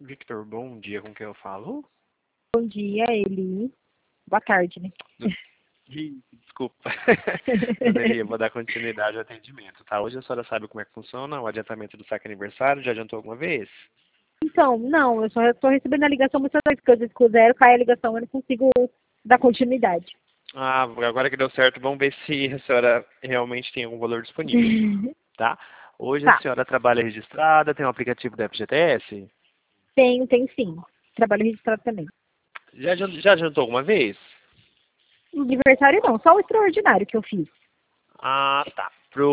Victor, bom dia, com quem eu falo? Bom dia, Eli. Boa tarde, né? Desculpa. Dona Eli, eu vou dar continuidade ao atendimento, tá? Hoje a senhora sabe como é que funciona o adiantamento do saque aniversário? Já adiantou alguma vez? Então, não, eu só estou recebendo a ligação muitas vezes, porque às vezes que o zero cai a ligação, eu não consigo dar continuidade. Ah, agora que deu certo, vamos ver se a senhora realmente tem algum valor disponível, tá? Hoje a Tá, senhora trabalha registrada, tem um aplicativo da FGTS? tenho sim. Trabalho registrado também. Já adiantou alguma vez? Aniversário não, só o extraordinário que eu fiz. Ah, tá.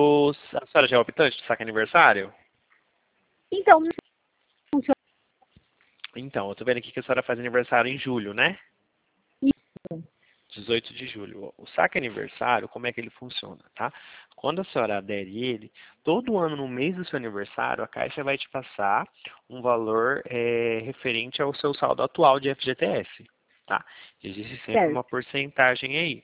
A senhora já é optante do saque aniversário? Então, não funciona Então, eu tô vendo aqui que a senhora faz aniversário em julho, né? isso. 18 de julho. O saque aniversário, como é que ele funciona, tá? Quando a senhora adere ele, todo ano no mês do seu aniversário, a Caixa vai te passar um valor referente ao seu saldo atual de FGTS, tá? Existe sempre Certo, uma porcentagem aí.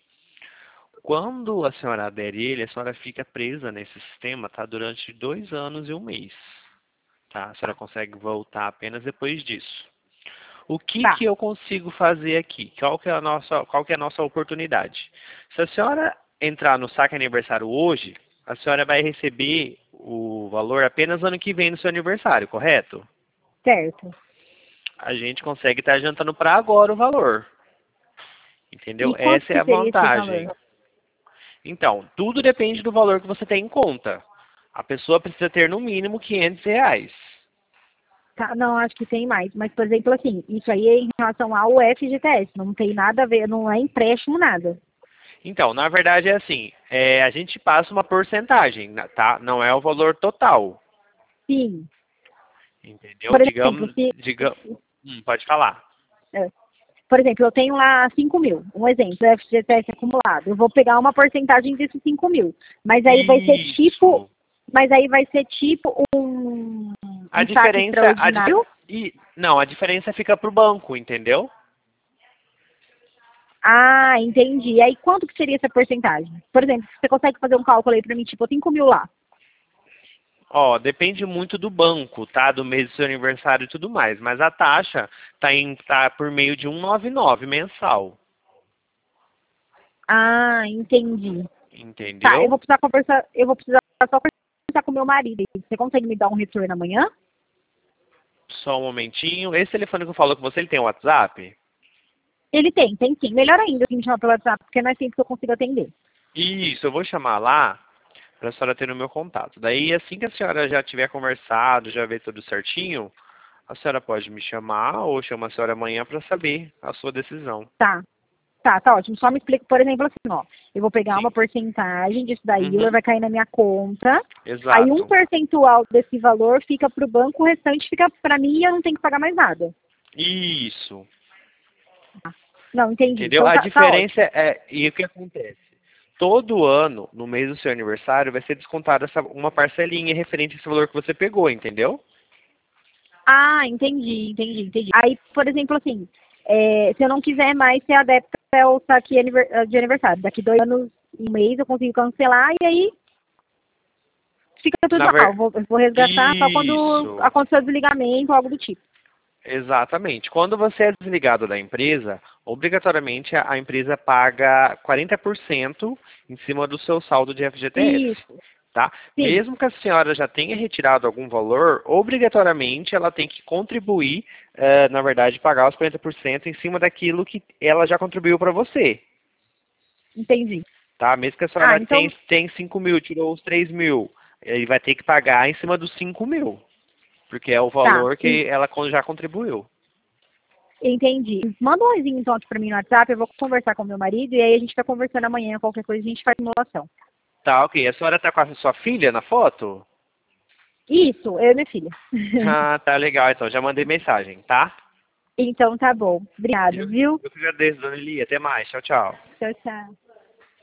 Quando a senhora adere ele, a senhora fica presa nesse sistema, tá? Durante 2 anos e um mês, tá? A senhora consegue voltar apenas depois disso. O que tá. que eu consigo fazer aqui? Qual que é a nossa oportunidade? Se a senhora entrar no saque aniversário hoje, a senhora vai receber o valor apenas ano que vem no seu aniversário, correto? Certo. A gente consegue estar adiantando para agora o valor, entendeu? E quanto Essa é que a seria esse vantagem. valor? Então, tudo depende do valor que você tem em conta. A pessoa precisa ter no mínimo R$ 500. Tá, não, acho que tem mais. Mas, por exemplo, assim, isso aí é em relação ao FGTS. Não tem nada a ver, não é empréstimo, nada. Então, na verdade é assim, a gente passa uma porcentagem, tá? Não é o valor total. Sim. Entendeu? Por exemplo, Pode falar. é, por exemplo, eu tenho lá 5 mil, um exemplo, FGTS acumulado. Eu vou pegar uma porcentagem desses 5 mil. Mas aí vai ser tipo, Isso. mas aí vai ser tipo um A saque diferença, extraordinário. não, a diferença fica pro banco, entendeu? Ah, entendi. E aí quanto que seria essa porcentagem? Por exemplo, você consegue fazer um cálculo aí para mim, tipo 5 mil lá. Ó, depende muito do banco, tá? Do mês do seu aniversário e tudo mais. Mas a taxa tá por meio de 199 mensal. Ah, entendi. Tá, Entendeu? eu vou precisar só conversar com meu marido. Você consegue me dar um retorno amanhã? Só um momentinho. Esse telefone que eu falo com você, ele tem WhatsApp? Ele tem sim. Melhor ainda que me chamar pelo WhatsApp, porque não é sempre que eu consigo atender. Isso, eu vou chamar lá para a senhora ter o meu contato. Daí, assim que a senhora já tiver conversado, já ver tudo certinho, a senhora pode me chamar ou chama a senhora amanhã para saber a sua decisão. Tá, tá ótimo. Só me explica, por exemplo, assim, ó. Eu vou pegar uma Sim. porcentagem disso daí, ela Uhum. vai cair na minha conta. Aí um Exato. percentual desse valor fica para o banco, o restante fica para mim e eu não tenho que pagar mais nada. Isso. Não, entendi. Entendeu? Então A tá diferença ótimo. e o que acontece? Todo ano, no mês do seu aniversário, vai ser descontada uma parcelinha referente a esse valor que você pegou, entendeu? Ah, entendi. Aí, por exemplo, assim, se eu não quiser mais ser adepta ao saque de aniversário, daqui 2 anos, um mês, eu consigo cancelar e aí fica tudo Na normal. ver... Eu vou resgatar só quando Isso. acontecer o desligamento ou algo do tipo. Exatamente. Quando você é desligado da empresa, obrigatoriamente a empresa paga 40% em cima do seu saldo de FGTS, Isso, tá? sim, Mesmo que a senhora já tenha retirado algum valor, obrigatoriamente ela tem que contribuir, na verdade, pagar os 40% em cima daquilo que ela já contribuiu para você, entendi. tá? Mesmo que a Ah, senhora então, tem 5 mil, tirou os 3 mil, ele vai ter que pagar em cima dos 5 mil, porque é o tá, valor que ela já contribuiu. entendi. Manda um oizinho então aqui pra mim no WhatsApp, eu vou conversar com meu marido e aí a gente vai conversando amanhã, qualquer coisa a gente faz simulação. Tá, ok. A senhora tá com a sua filha na foto? Isso, eu e minha filha. Ah, tá legal. Então, já mandei mensagem, tá? Então tá bom. Obrigado, Eu, viu? eu que agradeço, dona Eli. Até mais. Tchau, tchau. Tchau, tchau.